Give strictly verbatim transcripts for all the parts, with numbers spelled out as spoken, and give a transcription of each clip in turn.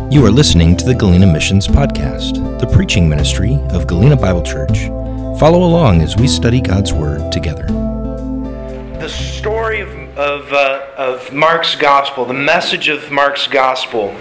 You are listening to the Galena Missions Podcast, the preaching ministry of Galena Bible Church. Follow along as we study God's Word together. The story of of, uh, of Mark's Gospel, the message of Mark's Gospel,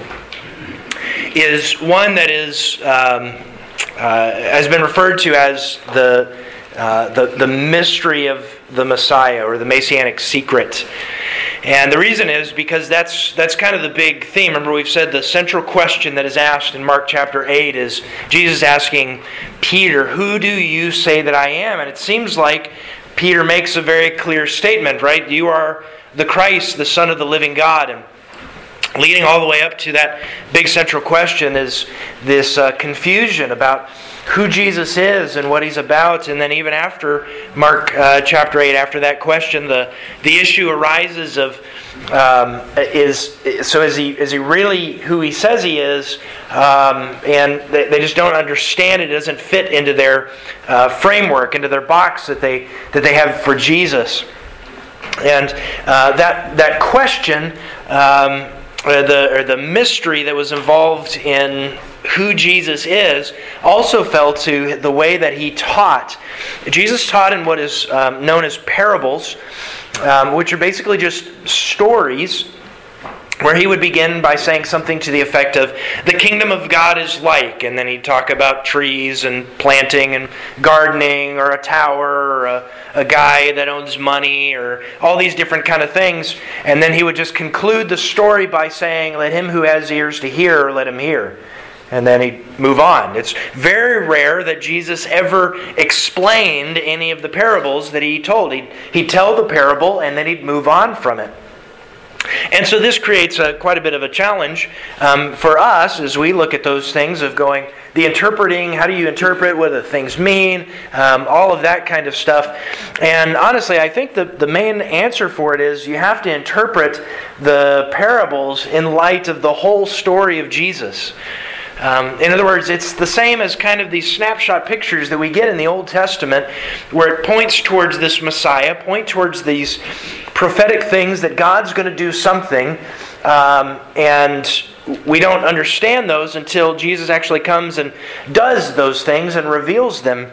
is one that is um, uh, has been referred to as the, uh, the the mystery of the Messiah, or the Messianic secret. And the reason is because that's that's kind of the big theme. Remember, we've said the central question that is asked in Mark chapter eight is Jesus asking Peter, "Who do you say that I am?" And it seems like Peter makes a very clear statement, right? You are the Christ, the Son of the living God. And leading all the way up to that big central question is this uh, confusion about who Jesus is and what He's about. And then even after Mark uh, chapter eight, after that question, the, the issue arises of, um, is so is he is he really who He says He is? Um, and they, they just don't understand it. It doesn't fit into their uh, framework, into their box that they that they have for Jesus. And uh, that that question, um, or the or the mystery that was involved in who Jesus is, also fell to the way that He taught. Jesus taught in what is um, known as parables, um, which are basically just stories, where He would begin by saying something to the effect of, the kingdom of God is like, and then He'd talk about trees and planting and gardening, or a tower, or a, a guy that owns money, or all these different kind of things. And then He would just conclude the story by saying, let him who has ears to hear, let him hear. And then He'd move on. It's very rare that Jesus ever explained any of the parables that He told. He'd, he'd tell the parable and then He'd move on from it. And so this creates a, quite a bit of a challenge um, for us as we look at those things of going, the interpreting, how do you interpret, what do the things mean, um, all of that kind of stuff. And honestly, I think the, the main answer for it is you have to interpret the parables in light of the whole story of Jesus. Um, in other words, it's the same as kind of these snapshot pictures that we get in the Old Testament, where it points towards this Messiah, point towards these prophetic things that God's going to do something, um, and we don't understand those until Jesus actually comes and does those things and reveals them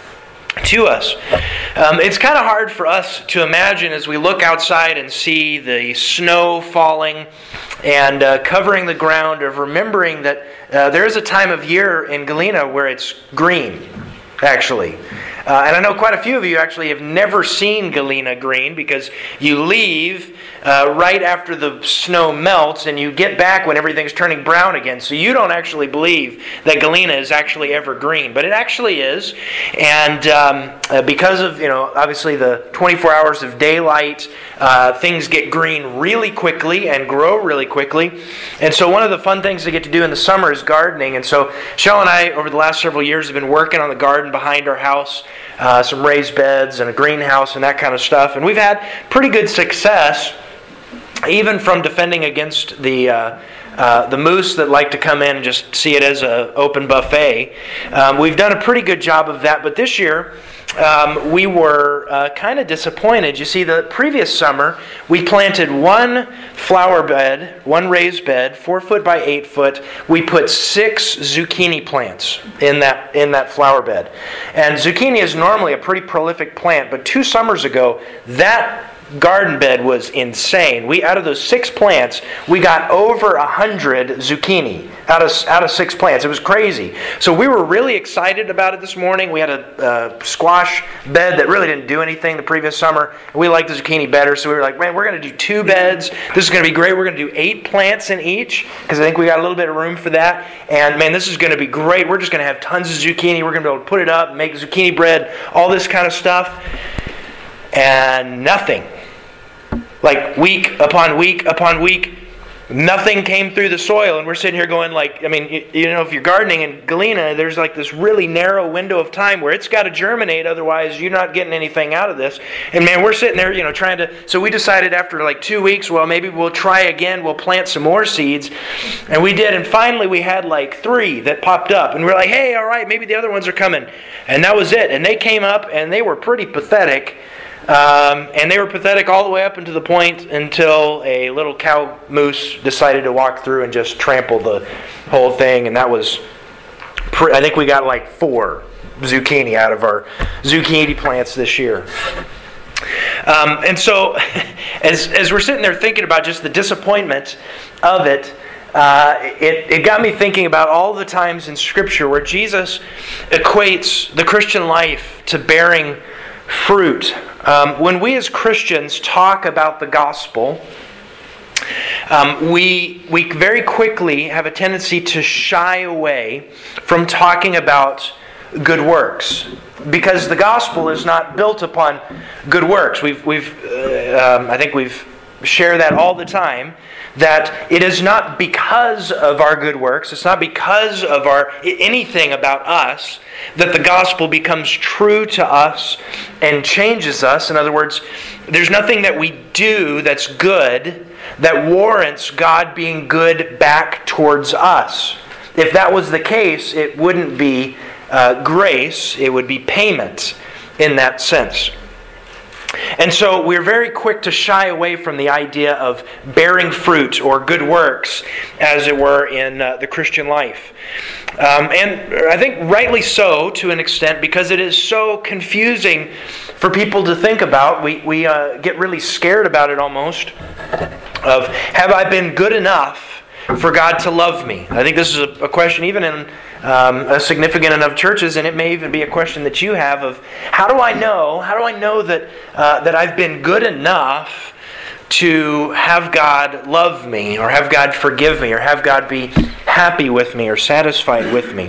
to us. Um, it's kind of hard for us to imagine as we look outside and see the snow falling and uh, covering the ground, of remembering that uh, there is a time of year in Galena where it's green, actually. Uh, and I know quite a few of you actually have never seen Galena green, because you leave uh, right after the snow melts and you get back when everything's turning brown again. So you don't actually believe that Galena is actually ever green, but it actually is. And um, uh, because of, you know, obviously the twenty-four hours of daylight, uh, things get green really quickly and grow really quickly. And so one of the fun things to get to do in the summer is gardening. And so Shell and I, over the last several years, have been working on the garden behind our house. Uh, some raised beds and a greenhouse and that kind of stuff. And we've had pretty good success, even from defending against the uh, uh, the moose that like to come in and just see it as an open buffet. Um, we've done a pretty good job of that. But this year, um, we were uh, kind of disappointed. You see, the previous summer, we planted one flower bed, one raised bed, four foot by eight foot. We put six zucchini plants in that in that flower bed. And zucchini is normally a pretty prolific plant, but two summers ago, that garden bed was insane. We out of those six plants, we got over a hundred zucchini out of out of six plants. It was crazy. So we were really excited about it this morning. We had a, a squash bed that really didn't do anything the previous summer. We liked the zucchini better, so we were like, man, we're going to do two beds. This is going to be great. We're going to do eight plants in each, because I think we got a little bit of room for that. And man, this is going to be great. We're just going to have tons of zucchini. We're going to be able to put it up, make zucchini bread, all this kind of stuff. And nothing. Like week upon week upon week, nothing came through the soil. And we're sitting here going like, I mean, you, you know, if you're gardening in Galena, there's like this really narrow window of time where it's got to germinate, otherwise you're not getting anything out of this. And man, we're sitting there, you know, trying to, so we decided after like two weeks, well, maybe we'll try again, we'll plant some more seeds. And we did, and finally we had like three that popped up. And we're like, hey, all right, maybe the other ones are coming. And that was it. And they came up, and they were pretty pathetic. Um, and they were pathetic all the way up until the point until a little cow moose decided to walk through and just trample the whole thing. And that was, pre- I think we got like four zucchini out of our zucchini plants this year. Um, and so, as as we're sitting there thinking about just the disappointment of it, uh, it, it got me thinking about all the times in Scripture where Jesus equates the Christian life to bearing fruit. Um, when we as Christians talk about the gospel, um, we we very quickly have a tendency to shy away from talking about good works, because the gospel is not built upon good works. We've we've uh, um, I think we've shared that all the time, that it is not because of our good works, it's not because of our anything about us that the gospel becomes true to us and changes us. In other words, there's nothing that we do that's good that warrants God being good back towards us. If that was the case, it wouldn't be uh, grace, it would be payment in that sense. And so we're very quick to shy away from the idea of bearing fruit or good works, as it were, in uh, the Christian life. Um, and I think rightly so, to an extent, because it is so confusing for people to think about. We, we uh, get really scared about it almost, of, have I been good enough for God to love me? I think this is a, a question even in um, a significant enough churches, and it may even be a question that you have of, how do I know, how do I know that uh, that I've been good enough to have God love me, or have God forgive me, or have God be happy with me, or satisfied with me?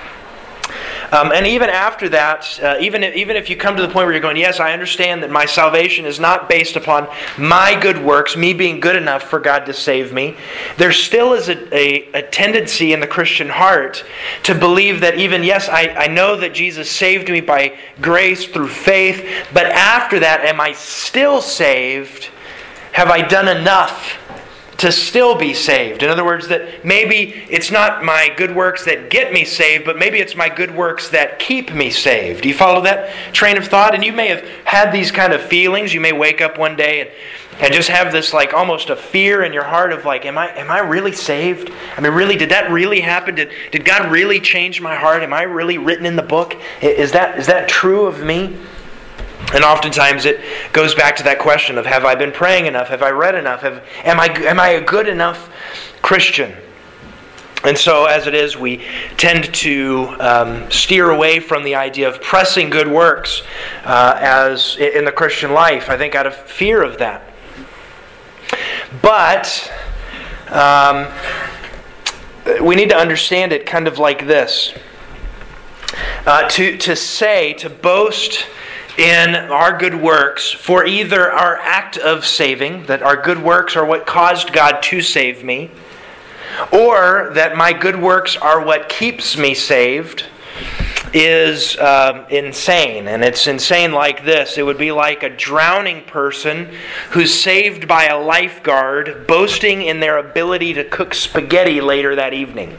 Um, and even after that, uh, even if, even if you come to the point where you're going, yes, I understand that my salvation is not based upon my good works, me being good enough for God to save me, there still is a, a, a tendency in the Christian heart to believe that even, yes, I, I know that Jesus saved me by grace through faith, but after that, am I still saved? Have I done enough to still be saved? In other words, that maybe it's not my good works that get me saved, but maybe it's my good works that keep me saved. Do you follow that train of thought? And you may have had these kind of feelings. You may wake up one day and, and just have this like almost a fear in your heart of like, am I am I really saved? I mean, really, did that really happen? Did did God really change my heart? Am I really written in the book? Is that is that true of me? And oftentimes it goes back to that question of, have I been praying enough? Have I read enough? Have, am I am I a good enough Christian? And so as it is, we tend to um, steer away from the idea of pressing good works uh, as in the Christian life, I think out of fear of that. But um, we need to understand it kind of like this. Uh, to, to say, to boast in our good works for either our act of saving, that our good works are what caused God to save me, or that my good works are what keeps me saved, is um, insane. And it's insane like this. It would be like a drowning person who's saved by a lifeguard boasting in their ability to cook spaghetti later that evening.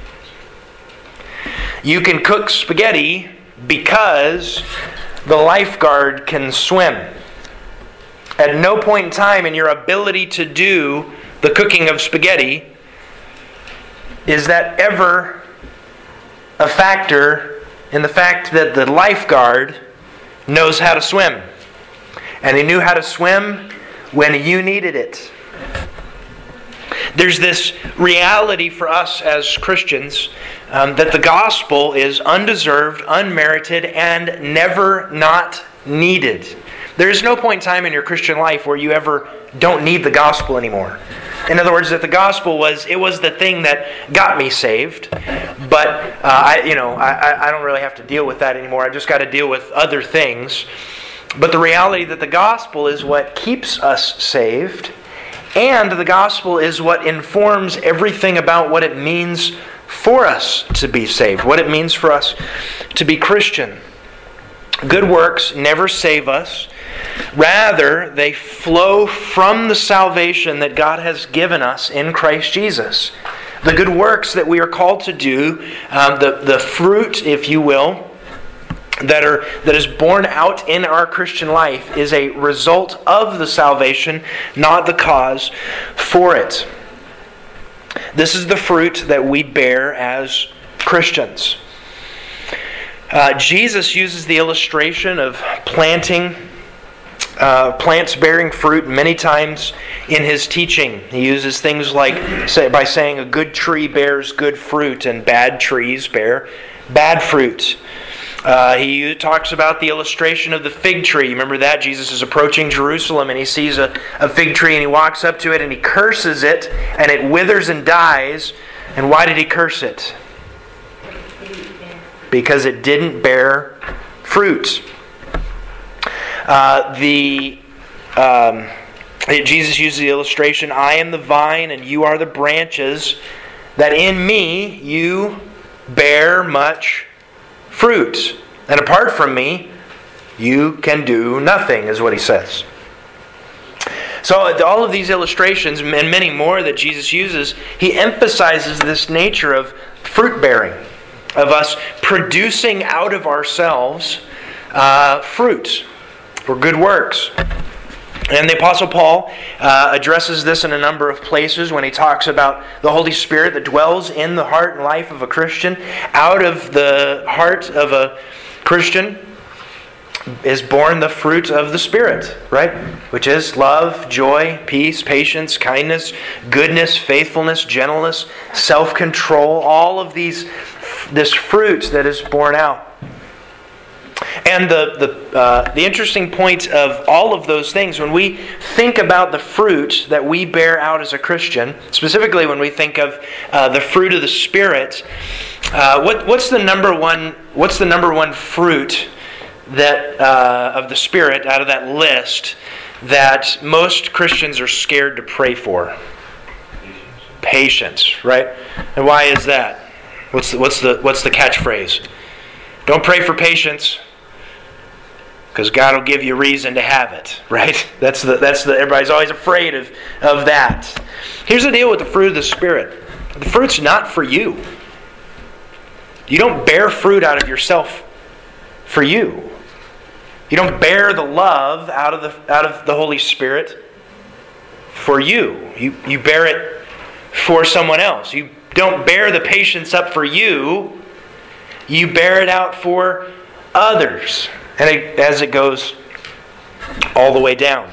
You can cook spaghetti because the lifeguard can swim. At no point in time in your ability to do the cooking of spaghetti is that ever a factor in the fact that the lifeguard knows how to swim. And he knew how to swim when you needed it. There's this reality for us as Christians um, that the gospel is undeserved, unmerited, and never not needed. There is no point in time in your Christian life where you ever don't need the gospel anymore. In other words, that the gospel was it was the thing that got me saved, but uh, I you know I, I don't really have to deal with that anymore. I just got to deal with other things. But the reality that the gospel is what keeps us saved. And the gospel is what informs everything about what it means for us to be saved, what it means for us to be Christian. Good works never save us. Rather, they flow from the salvation that God has given us in Christ Jesus. The good works that we are called to do, um, the, the fruit, if you will, that are that is born out in our Christian life is a result of the salvation, not the cause for it. This is the fruit that we bear as Christians. Uh, Jesus uses the illustration of planting uh, plants bearing fruit many times in His teaching. He uses things like say, by saying a good tree bears good fruit and bad trees bear bad fruit. Uh, he talks about the illustration of the fig tree. Remember that? Jesus is approaching Jerusalem and he sees a, a fig tree and he walks up to it and he curses it and it withers and dies. And why did he curse it? Because it didn't bear fruit. Uh, the um, Jesus uses the illustration, I am the vine and you are the branches, that in me you bear much fruit. And apart from me, you can do nothing, is what he says. So all of these illustrations, and many more that Jesus uses, he emphasizes this nature of fruit bearing, of us producing out of ourselves uh, fruit for good works. And the Apostle Paul uh, addresses this in a number of places when he talks about the Holy Spirit that dwells in the heart and life of a Christian. Out of the heart of a Christian is born the fruit of the Spirit, right? Which is love, joy, peace, patience, kindness, goodness, faithfulness, gentleness, self-control. All of these, this fruit that is born out. And the the uh, the interesting point of all of those things, when we think about the fruit that we bear out as a Christian, specifically when we think of uh, the fruit of the Spirit, uh, what what's the number one what's the number one fruit that uh, of the Spirit out of that list that most Christians are scared to pray for? Patience, right? And why is that? What's the, what's the what's the catchphrase? Don't pray for patience, because God will give you reason to have it, right? That's the that's the everybody's always afraid of, of that. Here's the deal with the fruit of the Spirit. The fruit's not for you. You don't bear fruit out of yourself for you. You don't bear the love out of the out of the Holy Spirit for you. You you bear it for someone else. You don't bear the patience up for you. You bear it out for others. And it, as it goes all the way down.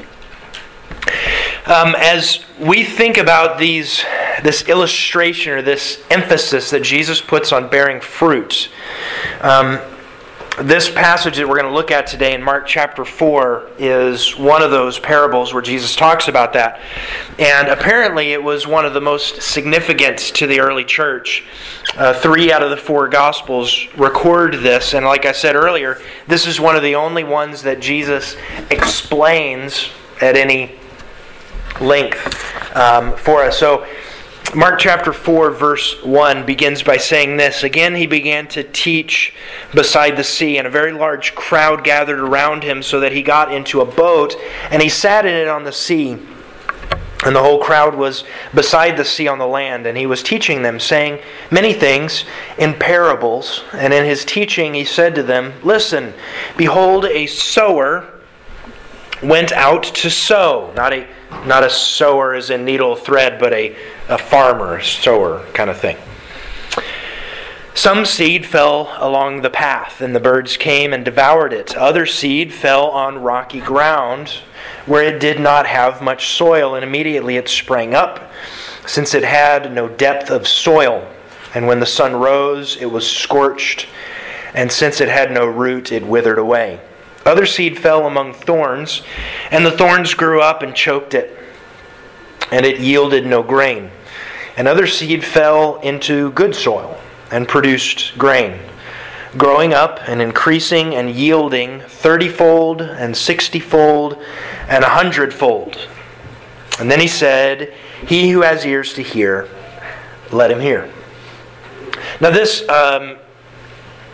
Um, as we think about these, this illustration or this emphasis that Jesus puts on bearing fruit, um, this passage that we're going to look at today in Mark chapter four is one of those parables where Jesus talks about that. And apparently it was one of the most significant to the early church. Uh, three out of the four Gospels record this. And like I said earlier, this is one of the only ones that Jesus explains at any length um, for us. So Mark chapter four verse one begins by saying this. Again he began to teach beside the sea, and a very large crowd gathered around him, so that he got into a boat, and he sat in it on the sea. And the whole crowd was beside the sea on the land, and he was teaching them, saying many things in parables. And in his teaching he said to them, Listen, behold, a sower went out to sow. Not a not a sower as in needle thread, but a, a farmer, sower kind of thing. Some seed fell along the path, and the birds came and devoured it. Other seed fell on rocky ground, where it did not have much soil, and immediately it sprang up, since it had no depth of soil. And when the sun rose, it was scorched, and since it had no root, it withered away. Other seed fell among thorns, and the thorns grew up and choked it, and it yielded no grain. And other seed fell into good soil, and produced grain, growing up and increasing and yielding thirtyfold and sixtyfold and a hundredfold. And then he said, He who has ears to hear, let him hear. Now this um,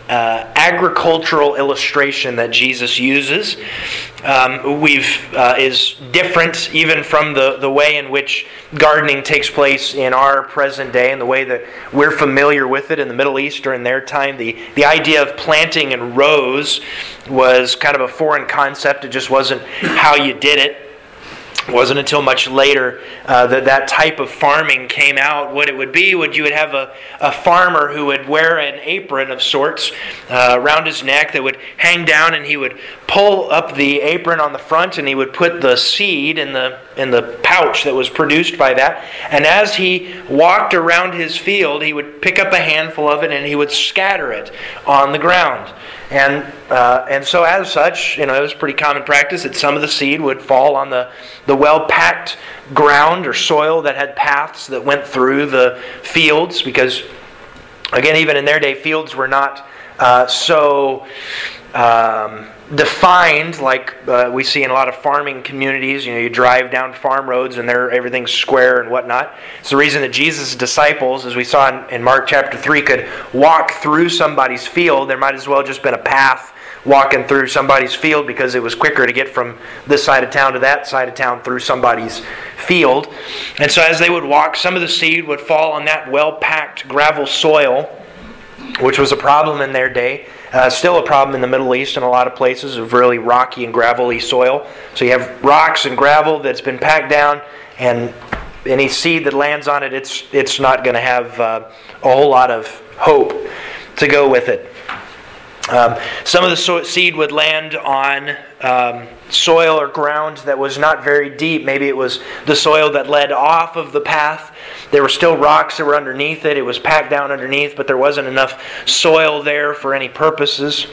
uh, agricultural illustration that Jesus uses. Um, we've uh, is different even from the, the way in which gardening takes place in our present day and the way that we're familiar with it in the Middle East during their time. The, the idea of planting in rows was kind of a foreign concept. It just wasn't how you did it. It wasn't until much later uh, that that type of farming came out. What it would be would you would have a, a farmer who would wear an apron of sorts uh, around his neck that would hang down, and he would pull up the apron on the front, and he would put the seed in the in the pouch that was produced by that. And as he walked around his field, he would pick up a handful of it and he would scatter it on the ground. And uh, and so as such, you know, it was pretty common practice that some of the seed would fall on the, the well-packed ground or soil that had paths that went through the fields, because, again, even in their day, fields were not uh, so um, defined like uh, we see in a lot of farming communities. You know, you drive down farm roads and they're, everything's square and whatnot. It's the reason that Jesus' disciples, as we saw in, in Mark chapter three, could walk through somebody's field. There might as well have just been a path walking through somebody's field, because it was quicker to get from this side of town to that side of town through somebody's field. And so as they would walk, some of the seed would fall on that well-packed gravel soil, which was a problem in their day. Uh, still a problem in the Middle East in a lot of places of really rocky and gravelly soil. So you have rocks and gravel that's been packed down, and any seed that lands on it, it's it's not going to have uh, a whole lot of hope to go with it. Um, some of the so- seed would land on um, soil or ground that was not very deep. Maybe it was the soil that led off of the path. There were still rocks that were underneath it. It was packed down underneath, but there wasn't enough soil there for any purposes.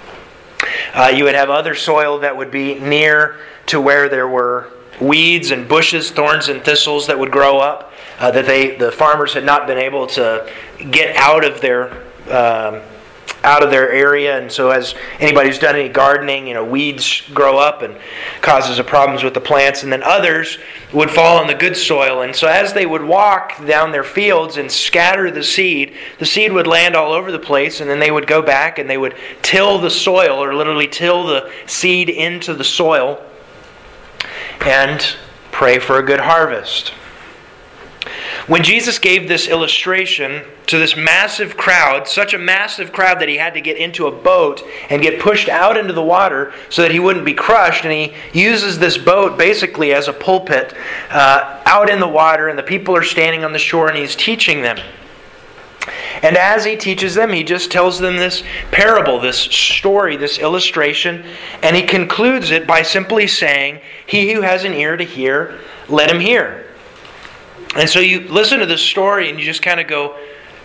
Uh, you would have other soil that would be near to where there were weeds and bushes, thorns and thistles that would grow up, uh, that they the farmers had not been able to get out of their um, out of their area. And so as anybody who's done any gardening, you know, weeds grow up and causes problems with the plants. And then others would fall on the good soil. And so as they would walk down their fields and scatter the seed, the seed would land all over the place, and then they would go back and they would till the soil, or literally till the seed into the soil, and pray for a good harvest. When Jesus gave this illustration to this massive crowd, such a massive crowd that he had to get into a boat and get pushed out into the water so that he wouldn't be crushed, and he uses this boat basically as a pulpit uh, out in the water, and the people are standing on the shore, and he's teaching them. And as he teaches them, he just tells them this parable, this story, this illustration, and he concludes it by simply saying, "He who has an ear to hear, let him hear." And so you listen to this story and you just kind of go,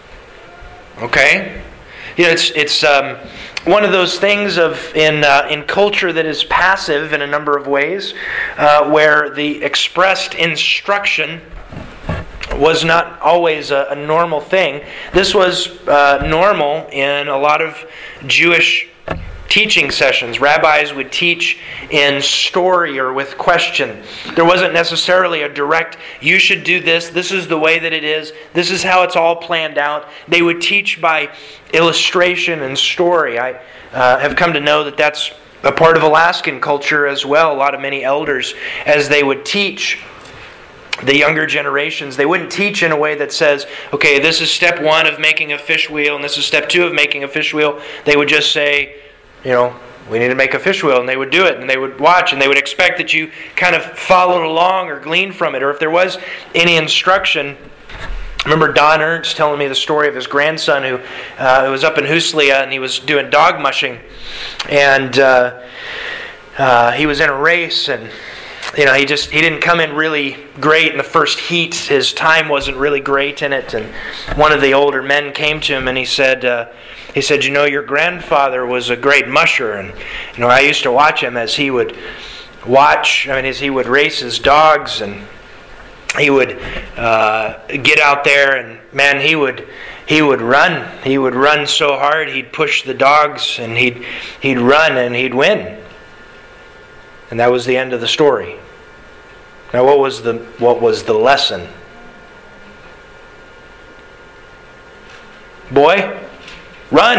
okay. You know, it's it's um, one of those things of in uh, in culture that is passive in a number of ways, uh, where the expressed instruction was not always a, a normal thing. This was uh, normal in a lot of Jewish teaching sessions. Rabbis would teach in story or with question. There wasn't necessarily a direct, you should do this, this is the way that it is, this is how it's all planned out. They would teach by illustration and story. I uh, have come to know that that's a part of Alaskan culture as well. A lot of many elders, as they would teach the younger generations, they wouldn't teach in a way that says, okay, this is step one of making a fish wheel, and this is step two of making a fish wheel. They would just say, you know, we need to make a fish wheel, and they would do it, and they would watch, and they would expect that you kind of followed along or gleaned from it. Or if there was any instruction, I remember Don Ernst telling me the story of his grandson who uh, was up in Huslia, and he was doing dog mushing, and uh, uh, he was in a race, and you know, he just he didn't come in really great in the first heat. His time wasn't really great in it, and one of the older men came to him, and he said, uh, he said, you know, your grandfather was a great musher, and you know, I used to watch him as he would watch. I mean, as he would race his dogs, and he would uh, get out there, and man, he would he would run. He would run so hard, he'd push the dogs, and he'd he'd run, and he'd win. And that was the end of the story. Now, what was the what was the lesson? Boy, run!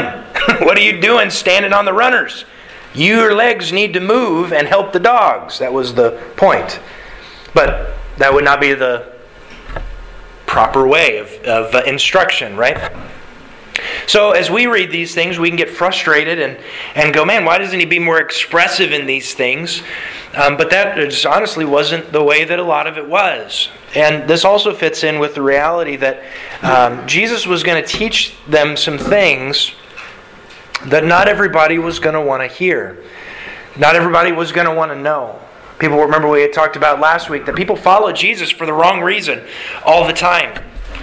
What are you doing standing on the runners? Your legs need to move and help the dogs. That was the point. But that would not be the proper way of, of uh, instruction, right? So as we read these things, we can get frustrated and, and go, man, why doesn't he be more expressive in these things? Um, but that just honestly wasn't the way that a lot of it was. And this also fits in with the reality that um, Jesus was going to teach them some things that not everybody was going to want to hear. Not everybody was going to want to know. People remember we had talked about last week that people follow Jesus for the wrong reason all the time.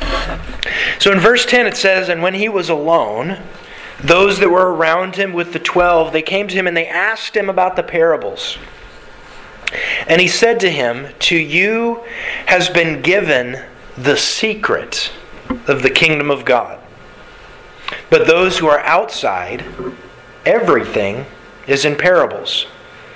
So in verse ten it says, "And when he was alone, those that were around him with the twelve, they came to him and they asked him about the parables. And he said to him, 'To you has been given the secret of the kingdom of God. But those who are outside, everything is in parables.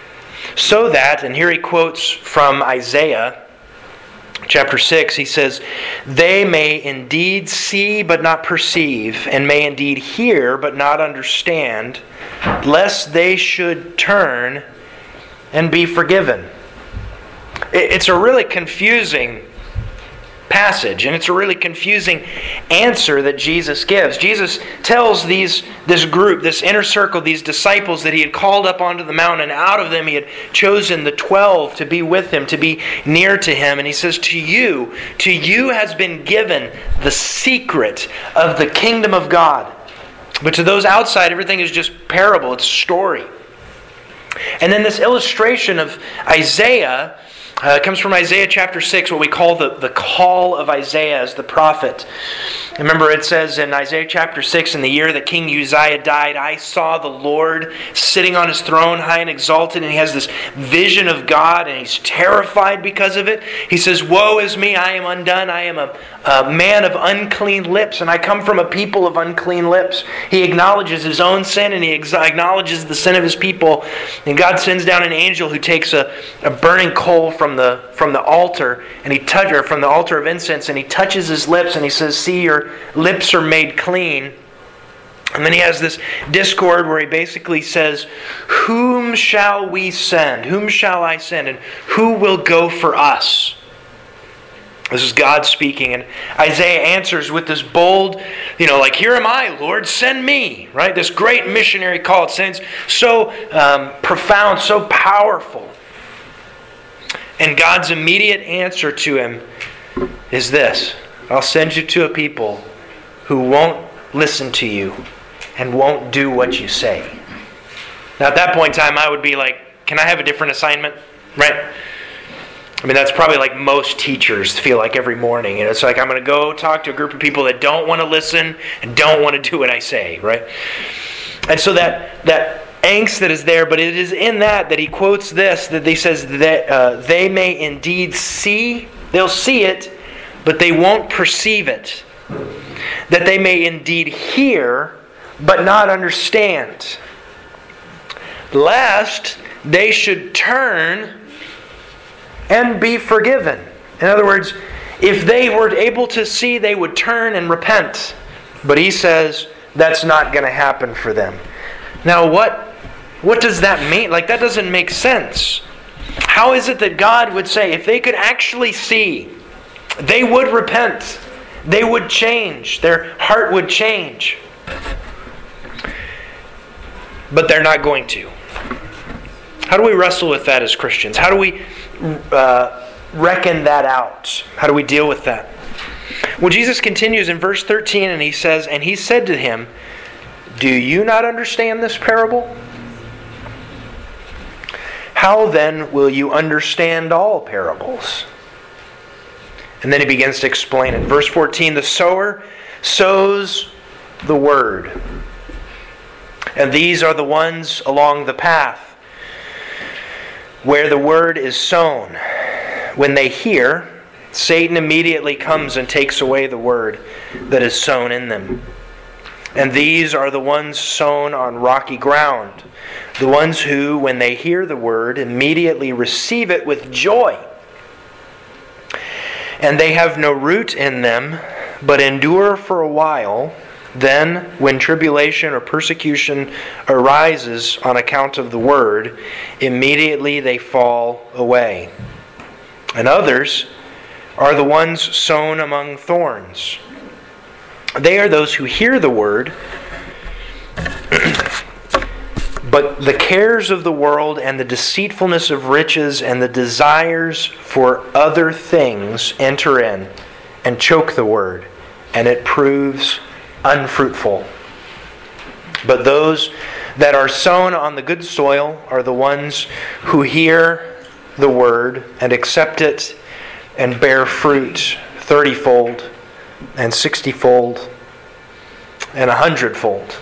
So that,'" and here he quotes from Isaiah chapter six, he says, "They may indeed see but not perceive, and may indeed hear but not understand, lest they should turn and be forgiven." It's a really confusing passage, and it's a really confusing answer that Jesus gives. Jesus tells these this group, this inner circle, these disciples that he had called up onto the mountain, and out of them he had chosen the twelve to be with him, to be near to him. And he says, to you, to you has been given the secret of the kingdom of God. But to those outside, everything is just parable, it's story. And then this illustration of Isaiah Uh, it comes from Isaiah chapter six, what we call the, the call of Isaiah as the prophet. Remember it says in Isaiah chapter six, "In the year that King Uzziah died, I saw the Lord sitting on his throne high and exalted," and he has this vision of God and he's terrified because of it. He says, "Woe is me, I am undone. I am a, a man of unclean lips, and I come from a people of unclean lips." He acknowledges his own sin and he acknowledges the sin of his people. And God sends down an angel who takes a, a burning coal from the from the altar, and he touch her from the altar of incense, and he touches his lips, and he says, "See, your lips are made clean." And then he has this discord where he basically says, "Whom shall we send? Whom shall I send? And who will go for us?" This is God speaking, and Isaiah answers with this bold, you know, like, "Here am I, Lord, send me," right? This great missionary call. It sounds so um, profound, so powerful. And God's immediate answer to him is this: "I'll send you to a people who won't listen to you and won't do what you say." Now at that point in time, I would be like, can I have a different assignment? Right? I mean, that's probably like most teachers feel like every morning. And it's like, I'm going to go talk to a group of people that don't want to listen and don't want to do what I say, right? And so that that angst that is there, but it is in that that he quotes this, that he says that uh, they may indeed see, they'll see it, but they won't perceive it. That they may indeed hear, but not understand. Lest they should turn and be forgiven. In other words, if they were able to see, they would turn and repent. But he says that's not going to happen for them. Now what What does that mean? Like, that doesn't make sense. How is it that God would say, if they could actually see, they would repent, they would change, their heart would change? But they're not going to. How do we wrestle with that as Christians? How do we uh, reckon that out? How do we deal with that? Well, Jesus continues in verse thirteen, and he says, "And he said to him, 'Do you not understand this parable? How then will you understand all parables?'" And then he begins to explain it. Verse fourteen, "The sower sows the word. And these are the ones along the path where the word is sown. When they hear, Satan immediately comes and takes away the word that is sown in them. And these are the ones sown on rocky ground, the ones who, when they hear the word, immediately receive it with joy. And they have no root in them, but endure for a while. Then, when tribulation or persecution arises on account of the word, immediately they fall away. And others are the ones sown among thorns. They are those who hear the word, but the cares of the world and the deceitfulness of riches and the desires for other things enter in and choke the word, and it proves unfruitful. But those that are sown on the good soil are the ones who hear the word and accept it and bear fruit thirty-fold and sixty-fold and a hundredfold.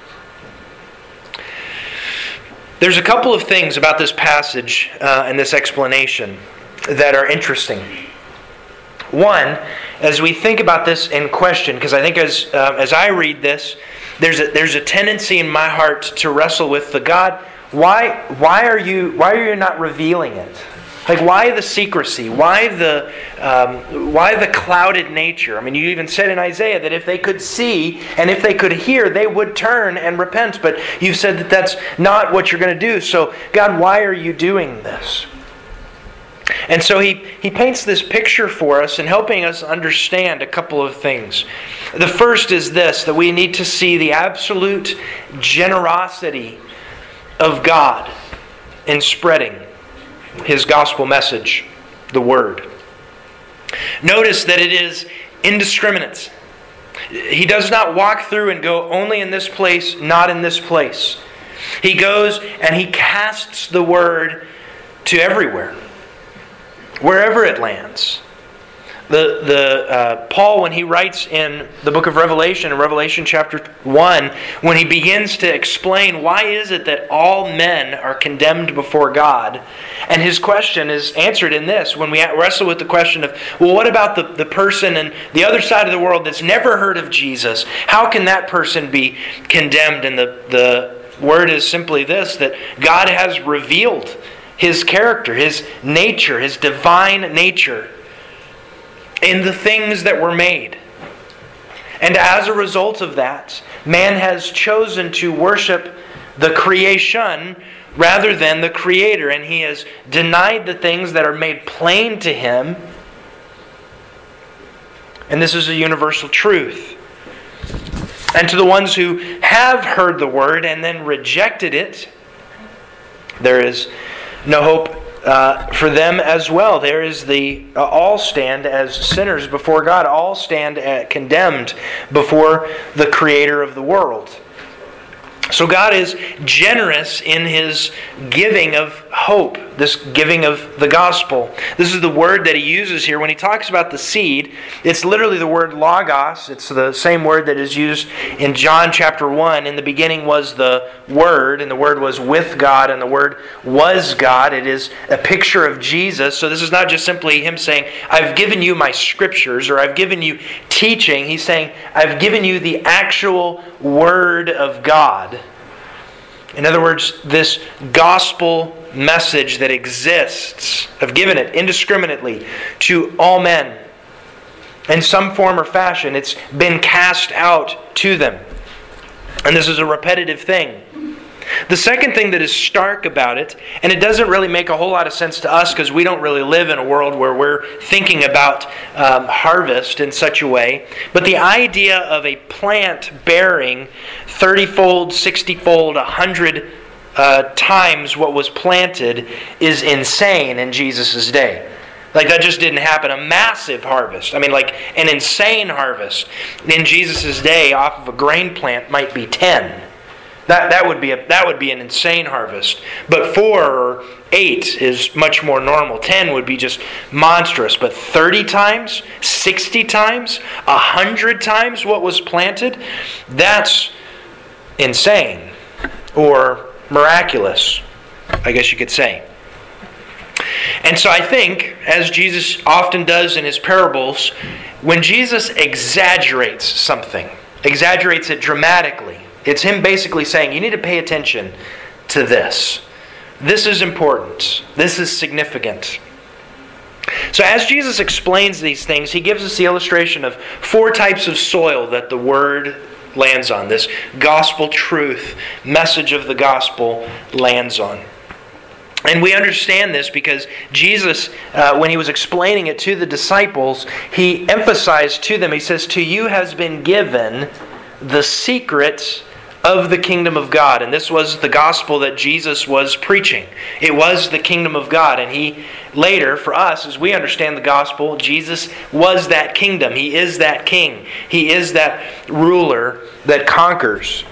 There's a couple of things about this passage uh, and this explanation that are interesting. One, as we think about this in question, because I think as uh, as I read this, there's a, there's a tendency in my heart to wrestle with the God. Why why are you why are you not revealing it? Like, why the secrecy? Why the um, why the clouded nature? I mean, you even said in Isaiah that if they could see and if they could hear, they would turn and repent. But you've said that that's not what you're going to do. So, God, why are you doing this? And so he, he paints this picture for us in helping us understand a couple of things. The first is this, that we need to see the absolute generosity of God in spreading His gospel message, the Word. Notice that it is indiscriminate. He does not walk through and go only in this place, not in this place. He goes and He casts the Word to everywhere, wherever it lands. The the uh, Paul, when he writes in the book of Revelation, in Revelation chapter one, when he begins to explain why is it that all men are condemned before God, and his question is answered in this, when we wrestle with the question of, well, what about the, the person in the other side of the world that's never heard of Jesus? How can that person be condemned? And the, the word is simply this, that God has revealed His character, His nature, His divine nature in the things that were made. And as a result of that, man has chosen to worship the creation rather than the Creator. And he has denied the things that are made plain to him. And this is a universal truth. And to the ones who have heard the word and then rejected it, there is no hope uh, for them as well. There is the uh, all stand as sinners before God. All stand uh, condemned before the Creator of the world. So God is generous in His giving of hope, this giving of the gospel. This is the word that He uses here. When He talks about the seed, it's literally the word logos. It's the same word that is used in John chapter one. In the beginning was the Word, and the Word was with God, and the Word was God. It is a picture of Jesus. So this is not just simply Him saying, I've given you my scriptures, or I've given you teaching. He's saying, I've given you the actual Word of God. In other words, this gospel message that exists, I've given it indiscriminately to all men. In some form or fashion, it's been cast out to them. And this is a repetitive thing. The second thing that is stark about it, and it doesn't really make a whole lot of sense to us because we don't really live in a world where we're thinking about um, harvest in such a way, but the idea of a plant bearing thirty-fold, sixty-fold, one hundred uh, times what was planted is insane in Jesus' day. Like, that just didn't happen. A massive harvest. I mean, like an insane harvest in Jesus' day off of a grain plant might be ten. That that would be a that would be an insane harvest. But four or eight is much more normal. Ten would be just monstrous. But thirty times, sixty times, a hundred times what was planted, that's insane. Or miraculous, I guess you could say. And so I think, as Jesus often does in His parables, when Jesus exaggerates something, exaggerates it dramatically, it's Him basically saying, you need to pay attention to this. This is important. This is significant. So as Jesus explains these things, He gives us the illustration of four types of soil that the Word lands on, this gospel truth, message of the gospel lands on. And we understand this because Jesus, uh, when he was explaining it to the disciples, he emphasized to them, he says, "To you has been given the secret of the kingdom of God." And this was the gospel that Jesus was preaching. It was the kingdom of God. And he later, for us, as we understand the gospel, Jesus was that kingdom. He is that king. He is that ruler that conquers.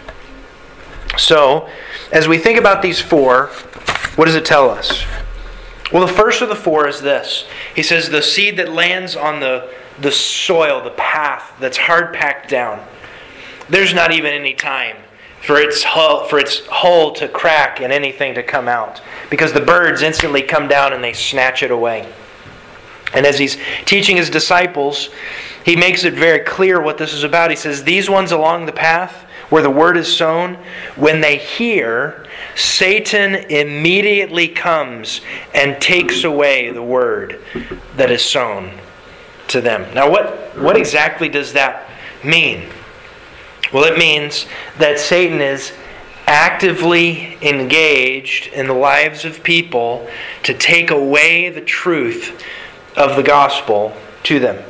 So, as we think about these four, what does it tell us? Well, the first of the four is this. He says the seed that lands on the, the soil, the path that's hard packed down. There's not even any time for its hull, for its hull to crack and anything to come out, because the birds instantly come down and they snatch it away. And as he's teaching his disciples, he makes it very clear what this is about. He says, "These ones along the path where the word is sown, when they hear, Satan immediately comes and takes away the word that is sown to them." Now, what, what exactly does that mean? Well, it means that Satan is actively engaged in the lives of people to take away the truth of the gospel to them.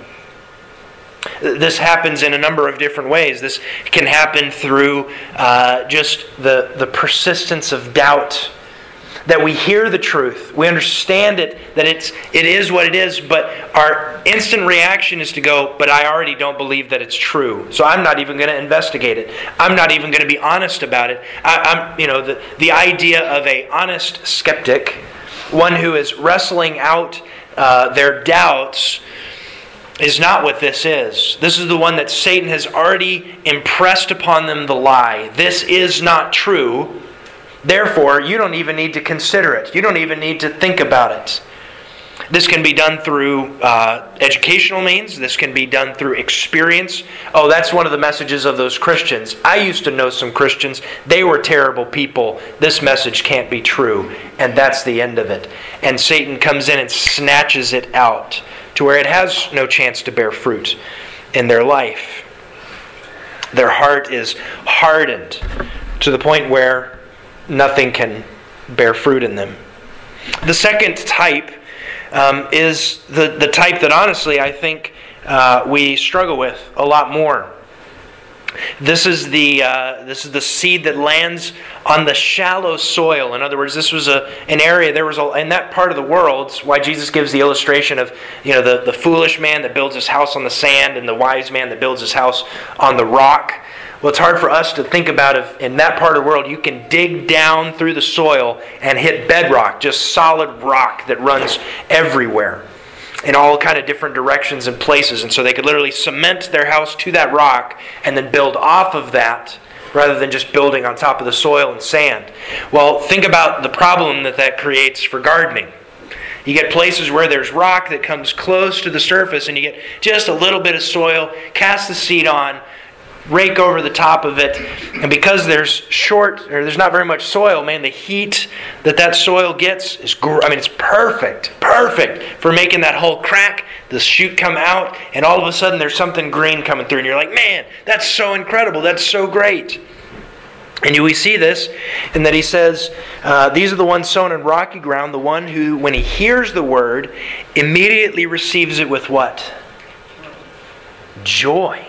This happens in a number of different ways. This can happen through uh, just the, the persistence of doubt. That we hear the truth, we understand it, that it's it is what it is, but our instant reaction is to go, "But I already don't believe that it's true, so I'm not even going to investigate it. I'm not even going to be honest about it." I, I'm, you know, the the idea of a honest skeptic, one who is wrestling out uh, their doubts, is not what this is. This is the one that Satan has already impressed upon them the lie. This is not true. Therefore, you don't even need to consider it. You don't even need to think about it. This can be done through uh, educational means. This can be done through experience. Oh, that's one of the messages of those Christians. I used to know some Christians. They were terrible people. This message can't be true. And that's the end of it. And Satan comes in and snatches it out to where it has no chance to bear fruit in their life. Their heart is hardened to the point where nothing can bear fruit in them. The second type um, is the, the type that honestly I think uh, we struggle with a lot more. This is the uh, this is the seed that lands on the shallow soil. In other words, this was a an area there was a, in that part of the world. Why Jesus gives the illustration of you know the, the foolish man that builds his house on the sand and the wise man that builds his house on the rock. Well, it's hard for us to think about if in that part of the world you can dig down through the soil and hit bedrock, just solid rock that runs everywhere in all kind of different directions and places. And so they could literally cement their house to that rock and then build off of that rather than just building on top of the soil and sand. Well, think about the problem that that creates for gardening. You get places where there's rock that comes close to the surface and you get just a little bit of soil, cast the seed on, rake over the top of it, and because there's short or there's not very much soil, man, the heat that that soil gets is gr- I mean it's perfect perfect for making that whole crack, the shoot come out, and all of a sudden there's something green coming through and you're like, man, that's so incredible, that's so great. And we see this in that he says uh, these are the ones sown in rocky ground, the one who when he hears the word immediately receives it with what? Joy.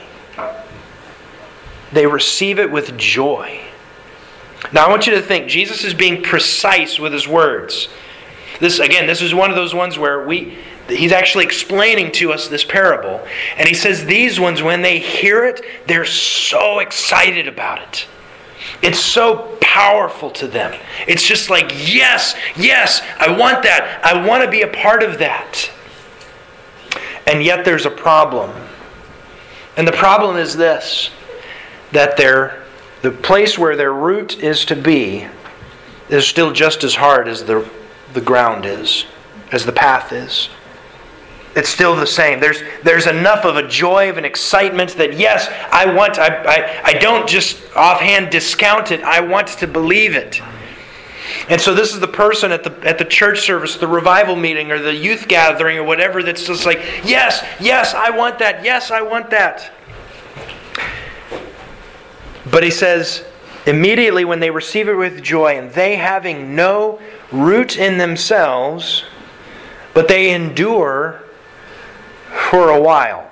They receive it with joy. Now I want you to think, Jesus is being precise with his words. This again, this is one of those ones where we he's actually explaining to us this parable. And he says these ones, when they hear it, they're so excited about it. It's so powerful to them. It's just like, yes, yes, I want that. I want to be a part of that. And yet there's a problem. And the problem is this. That their, the place where their root is to be is still just as hard as the, the ground is, as the path is. It's still the same. There's, there's enough of a joy, of an excitement that yes, I want, I, I, I don't just offhand discount it, I want to believe it. And so this is the person at the at the church service, the revival meeting, or the youth gathering, or whatever, that's just like, yes, yes, I want that, yes, I want that. But he says, immediately when they receive it with joy, and they having no root in themselves, but they endure for a while.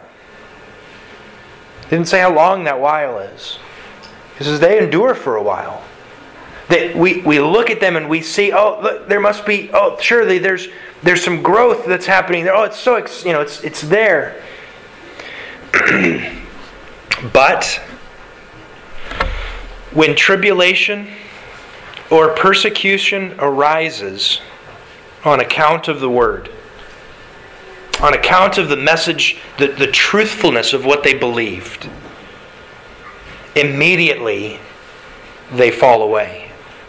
He didn't say how long that while is. He says they endure for a while. That we, we look at them and we see, oh, look, there must be, oh, surely there's there's some growth that's happening there. Oh, it's so, you know, it's it's there. But when tribulation or persecution arises on account of the word, on account of the message, the, the truthfulness of what they believed, immediately they fall away.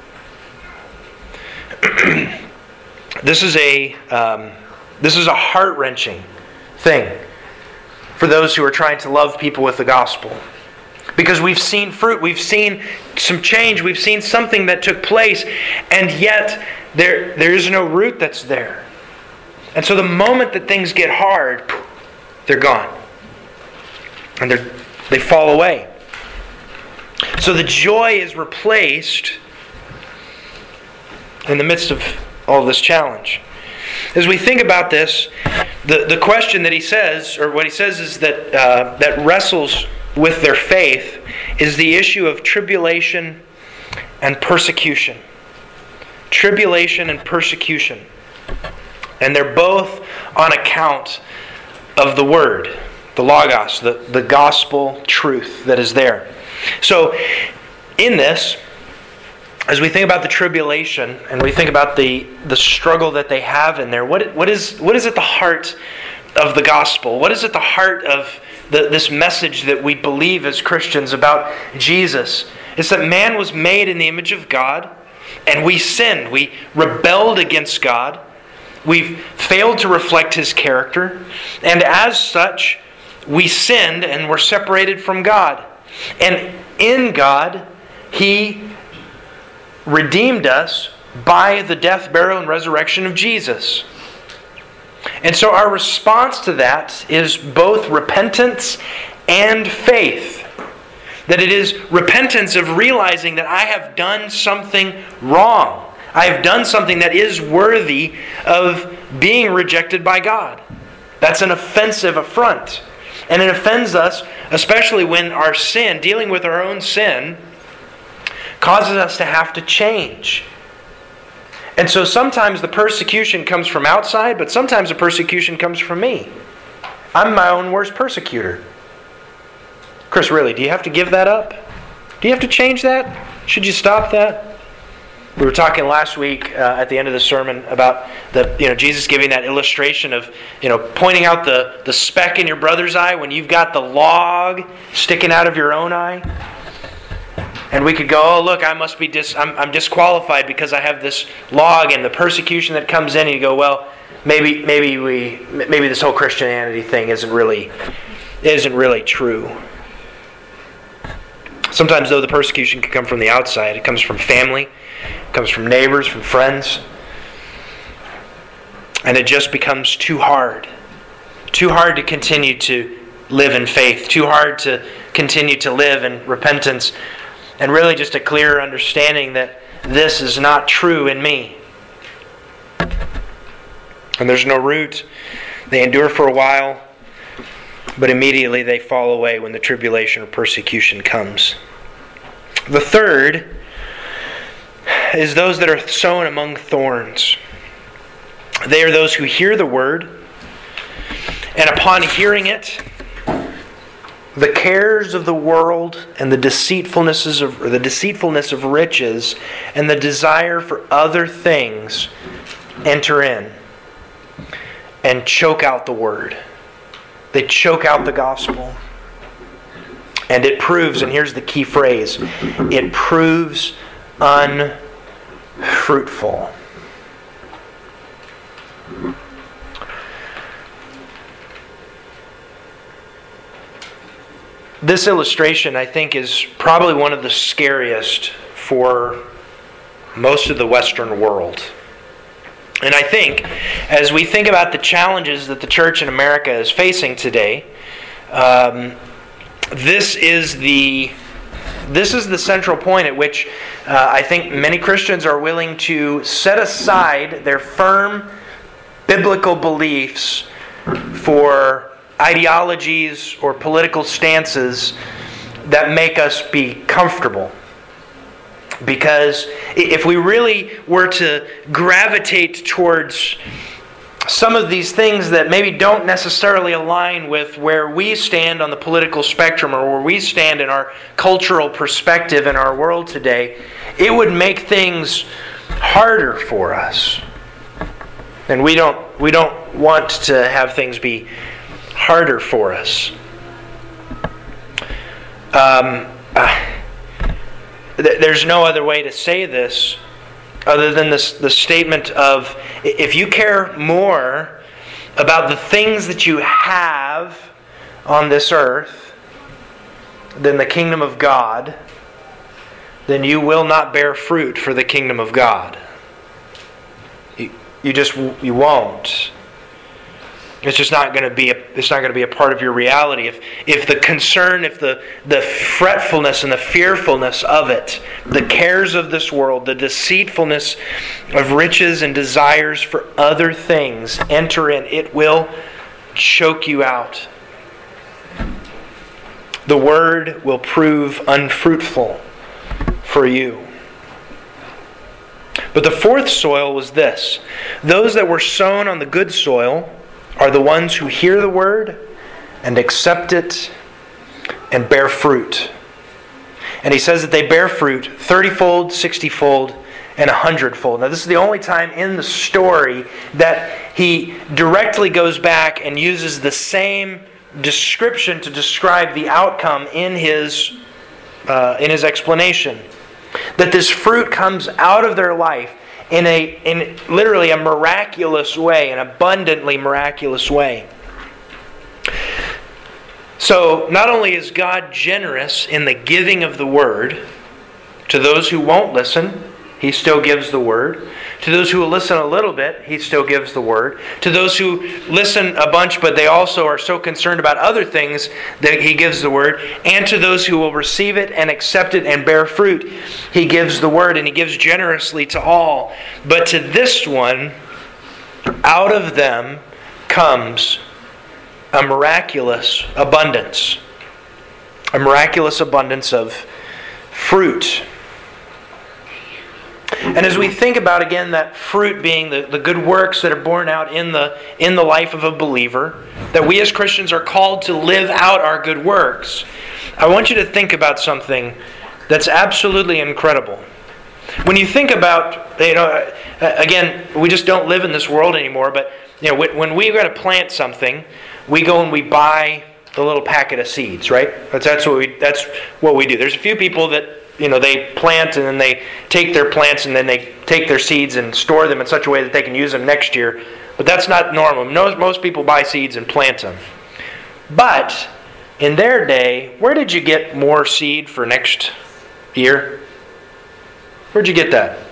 This is a um, this is a heart-wrenching thing for those who are trying to love people with the gospel. Because we've seen fruit, we've seen some change, we've seen something that took place, and yet there there is no root that's there. And so the moment that things get hard, they're gone. And they they fall away. So the joy is replaced in the midst of all this challenge. As we think about this, the, the question that he says, or what he says is that uh, that wrestles with their faith, is the issue of tribulation and persecution. Tribulation and persecution. And they're both on account of the Word, the Logos, the, the gospel truth that is there. So, in this, as we think about the tribulation and we think about the, the struggle that they have in there, what what is what is at the heart of the gospel? What is at the heart of the, this message that we believe as Christians about Jesus? It's that man was made in the image of God, and we sinned. We rebelled against God. We've failed to reflect His character, and as such, we sinned and were separated from God. And in God, He redeemed us by the death, burial, and resurrection of Jesus. And so our response to that is both repentance and faith. That it is repentance of realizing that I have done something wrong. I have done something that is worthy of being rejected by God. That's an offensive affront. And it offends us, especially when our sin, dealing with our own sin, causes us to have to change. And so sometimes the persecution comes from outside, but sometimes the persecution comes from me. I'm my own worst persecutor. Chris, really, do you have to give that up? Do you have to change that? Should you stop that? We were talking last week uh, at the end of the sermon about the you know Jesus giving that illustration of you know pointing out the, the speck in your brother's eye when you've got the log sticking out of your own eye. And we could go, oh look, I must be dis- I'm, I'm disqualified because I have this log and the persecution that comes in. And you go, well, maybe maybe we maybe this whole Christianity thing isn't really isn't really true. Sometimes though the persecution can come from the outside. It comes from family, it comes from neighbors, from friends, and it just becomes too hard, too hard to continue to live in faith, too hard to continue to live in repentance. And really just a clearer understanding that this is not true in me. And there's no root. They endure for a while, but immediately they fall away when the tribulation or persecution comes. The third is those that are sown among thorns. They are those who hear the word, and upon hearing it, the cares of the world and the deceitfulnesses of or the deceitfulness of riches and the desire for other things enter in and choke out the word. They choke out the gospel. And it proves, and here's the key phrase, it proves unfruitful. This illustration, I think, is probably one of the scariest for most of the Western world. And I think, as we think about the challenges that the church in America is facing today, um, this is the this is the central point at which uh, I think many Christians are willing to set aside their firm biblical beliefs for ideologies or political stances that make us be comfortable. Because if we really were to gravitate towards some of these things that maybe don't necessarily align with where we stand on the political spectrum or where we stand in our cultural perspective in our world today, it would make things harder for us. And we don't we don't want to have things be harder for us. Um, uh, th- there's no other way to say this other than this, the statement of, if you care more about the things that you have on this earth than the kingdom of God, then you will not bear fruit for the kingdom of God. You, you just you won't. It's just not going to be a, it's not going to be a part of your reality. If if the concern, if the, the fretfulness and the fearfulness of it, the cares of this world, the deceitfulness of riches and desires for other things enter in, it will choke you out. The word will prove unfruitful for you. But the fourth soil was this: those that were sown on the good soil are the ones who hear the word and accept it and bear fruit. And he says that they bear fruit thirty-fold, sixty-fold, and one hundred-fold. Now this is the only time in the story that he directly goes back and uses the same description to describe the outcome in his, uh, in his explanation. That this fruit comes out of their life in a in literally a miraculous way, an abundantly miraculous way. So not only is God generous in the giving of the word to those who won't listen, He still gives the word. To those who will listen a little bit, He still gives the word. To those who listen a bunch but they also are so concerned about other things that He gives the word. And to those who will receive it and accept it and bear fruit, He gives the word, and He gives generously to all. But to this one, out of them comes a miraculous abundance. A miraculous abundance of fruit. And as we think about, again, that fruit being the, the good works that are born out in the, in the life of a believer, that we as Christians are called to live out our good works, I want you to think about something that's absolutely incredible. When you think about, you know, again, we just don't live in this world anymore, but you know, when we got to plant something, we go and we buy the little packet of seeds, right? That's, that's what we that's what we do. There's a few people that, you know, they plant and then they take their plants and then they take their seeds and store them in such a way that they can use them next year. But that's not normal. Most people buy seeds and plant them. But in their day, where did you get more seed for next year? Where'd you get that?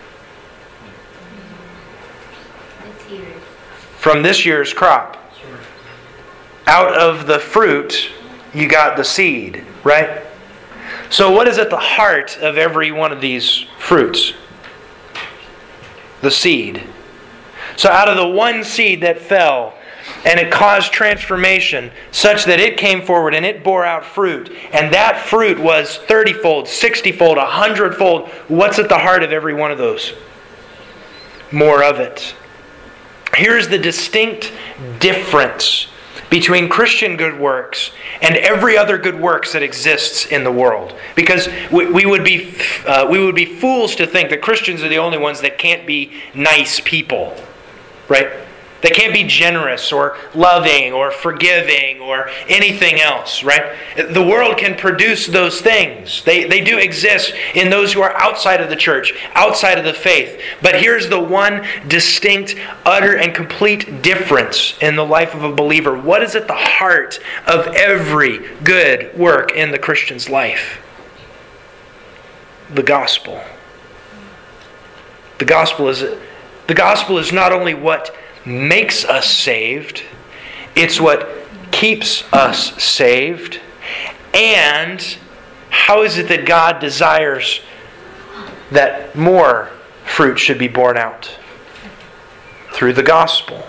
From this year's crop. Out of the fruit, you got the seed, right? So what is at the heart of every one of these fruits? The seed. So out of the one seed that fell, and it caused transformation such that it came forward and it bore out fruit, and that fruit was thirty-fold, sixty-fold, one hundred-fold. What's at the heart of every one of those? More of it. Here's the distinct difference between Christian good works and every other good works that exists in the world. Because we, we would be uh, we would be fools to think that Christians are the only ones that can't be nice people, right? They can't be generous or loving or forgiving or anything else, right? The world can produce those things. They, they do exist in those who are outside of the church, outside of the faith. But here's the one distinct, utter, and complete difference in the life of a believer. What is at the heart of every good work in the Christian's life? The gospel. The gospel is, the gospel is not only what makes us saved, it's what keeps us saved, and How is it that God desires that more fruit should be borne out? Through the gospel.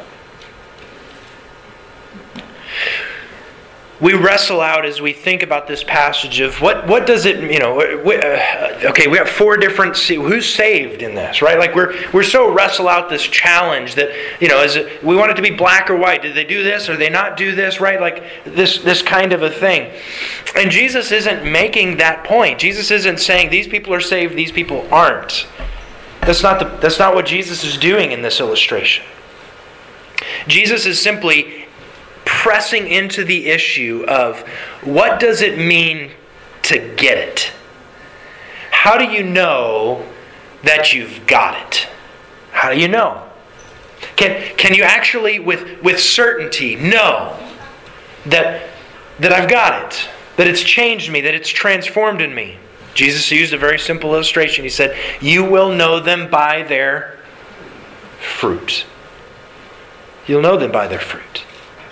We wrestle out as we think about this passage of what, what does it, you know, we, uh, okay, we have four different, who's saved in this, right? Like we're we're so wrestle out this challenge that, you know, is it, we want it to be black or white. Did they do this or did they not do this, right? Like this, this kind of a thing. And Jesus isn't making that point. Jesus isn't saying these people are saved, these people aren't. That's not the, that's not what Jesus is doing in this illustration. Jesus is simply pressing into the issue of what does it mean to get it? How do you know that you've got it? How do you know? Can, can you actually, with, with certainty, know that, that I've got it? That it's changed me, that it's transformed in me? Jesus used a very simple illustration. He said, you will know them by their fruit. You'll know them by their fruit.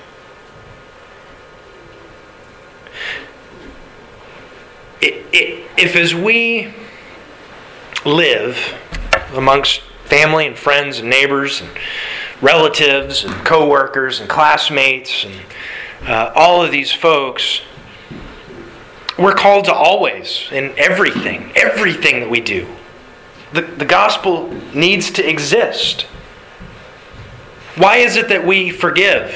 If as we live amongst family and friends and neighbors and relatives and co-workers and classmates and uh, all of these folks, we're called to always, in everything, everything that we do. The, the gospel needs to exist. Why is it that we forgive?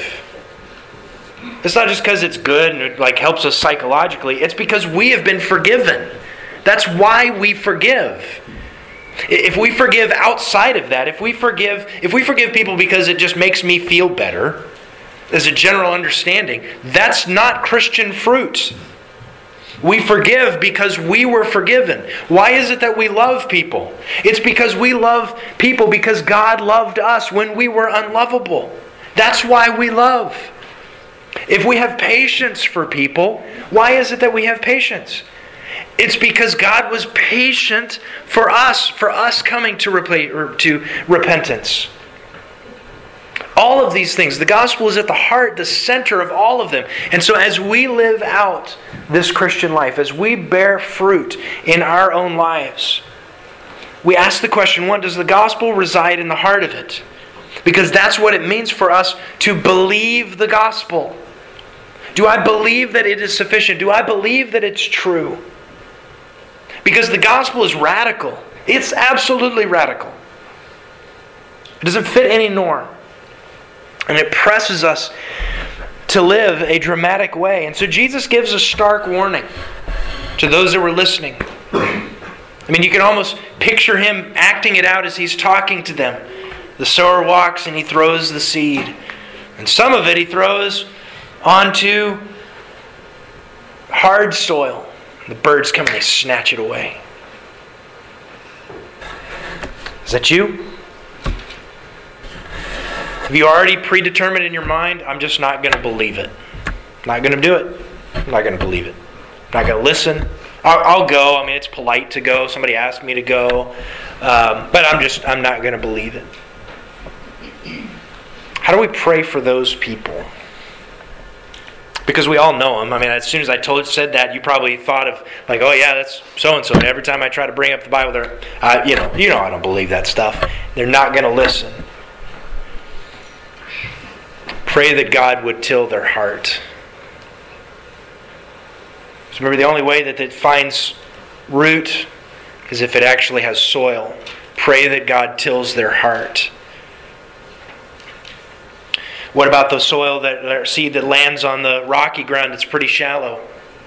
It's not just because it's good and it like helps us psychologically. It's because we have been forgiven. That's why we forgive. If we forgive outside of that, if we forgive, if we forgive people because it just makes me feel better, as a general understanding, that's not Christian fruit. We forgive because we were forgiven. Why is it that we love people? It's because we love people because God loved us when we were unlovable. That's why we love. If we have patience for people, why is it that we have patience? It's because God was patient for us, for us coming to, rep- to repentance. All of these things, the gospel is at the heart, the center of all of them. And so as we live out this Christian life, as we bear fruit in our own lives, we ask the question, one, does the gospel reside in the heart of it? Because that's what it means for us to believe the gospel. Do I believe that it is sufficient? Do I believe that it's true? Because the gospel is radical. It's absolutely radical. It doesn't fit any norm. And it presses us to live a dramatic way. And so Jesus gives a stark warning to those that were listening. I mean, you can almost picture him acting it out as he's talking to them. The sower walks and he throws the seed. And some of it he throws onto hard soil. The birds come and they snatch it away. Is that you? Have you already predetermined in your mind, I'm just not going to believe it. I'm not going to do it. I'm not going to believe it. I'm not going to listen. I'll, I'll go. I mean, it's polite to go. Somebody asked me to go. Um, but I'm just, I'm not going to believe it. How do we pray for those people? Because we all know them. I mean, as soon as I told said that, you probably thought of like, oh yeah, that's so and so. And every time I try to bring up the Bible, they're, uh, you know, you know, I don't believe that stuff. They're not going to listen. Pray that God would till their heart. So remember, the only way that it finds root is if it actually has soil. Pray that God tills their heart. What about the soil that or seed that lands on the rocky ground that's pretty shallow?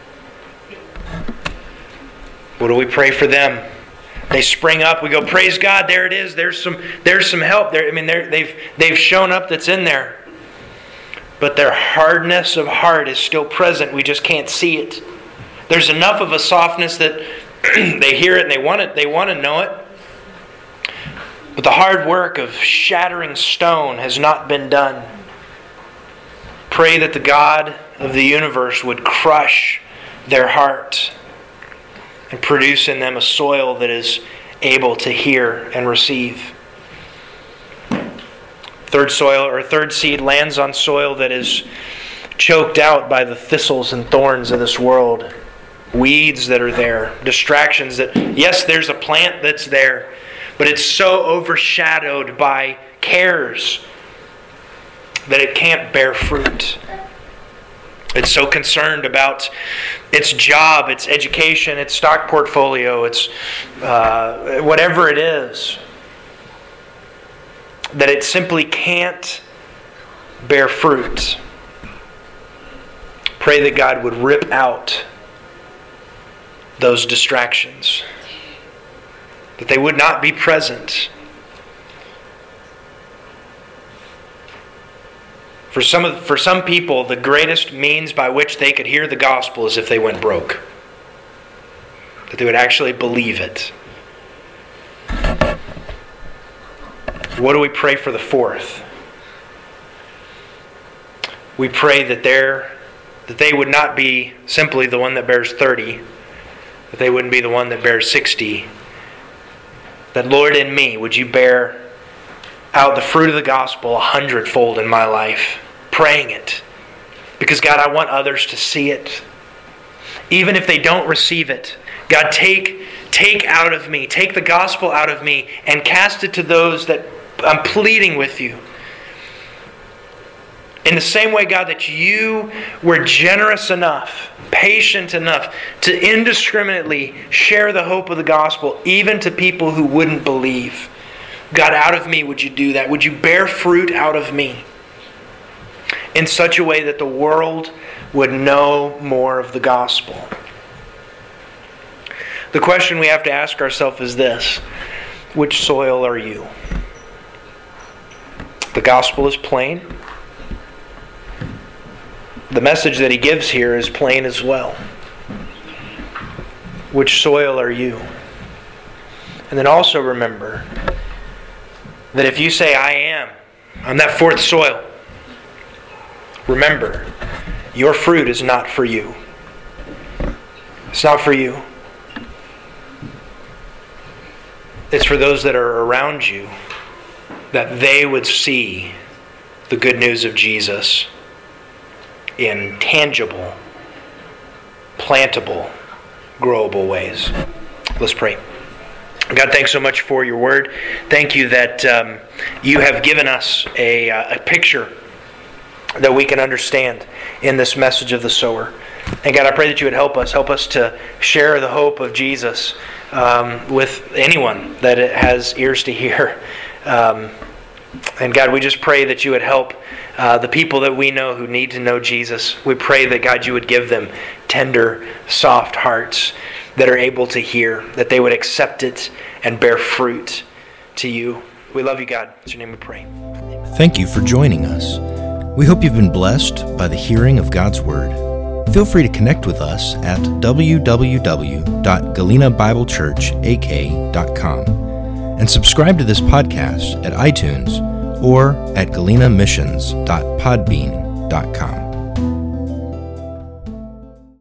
What do we pray for them? They spring up. We go, praise God. There it is. There's some. There's some help there. I mean, they've they've shown up. That's in there. But their hardness of heart is still present. We just can't see it. There's enough of a softness that they hear it and they want it. They want to know it. But the hard work of shattering stone has not been done. Pray that the God of the universe would crush their heart and produce in them a soil that is able to hear and receive. Third soil or third seed lands on soil that is choked out by the thistles and thorns of this world. weeds that are there, distractions that, yes, there's a plant that's there, but it's so overshadowed by cares that it can't bear fruit. It's so concerned about its job, its education, its stock portfolio, its uh, whatever it is, that it simply can't bear fruit. Pray that God would rip out those distractions, that they would not be present. For some of, for some people, the greatest means by which they could hear the gospel is if they went broke. That they would actually believe it. What do we pray for the fourth? We pray that they're, that they would not be simply the one that bears thirty, that they wouldn't be the one that bears sixty. That, Lord, in me, would you bear out the fruit of the gospel a hundredfold in my life, praying it. Because, God, I want others to see it. Even if they don't receive it, God, take, take out of me, take the gospel out of me and cast it to those that I'm pleading with you. In the same way, God, that you were generous enough, patient enough to indiscriminately share the hope of the gospel, even to people who wouldn't believe. God, out of me would you do that? Would you bear fruit out of me in such a way that the world would know more of the gospel? The question we have to ask ourselves is this: which soil are you? The gospel is plain. The message that he gives here is plain as well. Which soil are you? And then also remember that if you say, I am, I'm that fourth soil, remember, your fruit is not for you. It's not for you. It's for those that are around you, that they would see the good news of Jesus in tangible, plantable, growable ways. Let's pray. God, thanks so much for your word. Thank you that um, you have given us a, uh, a picture that we can understand in this message of the sower. And God, I pray that you would help us, help us to share the hope of Jesus um, with anyone that has ears to hear. Um, and God, we just pray that you would help uh, the people that we know who need to know Jesus. We pray that, God, you would give them tender, soft hearts that are able to hear, that they would accept it and bear fruit to you. We love you, God. In your name we pray. Thank you for joining us. We hope you've been blessed by the hearing of God's Word. Feel free to connect with us at w w w dot galena bible church a k dot com and subscribe to this podcast at iTunes or at galena missions dot podbean dot com.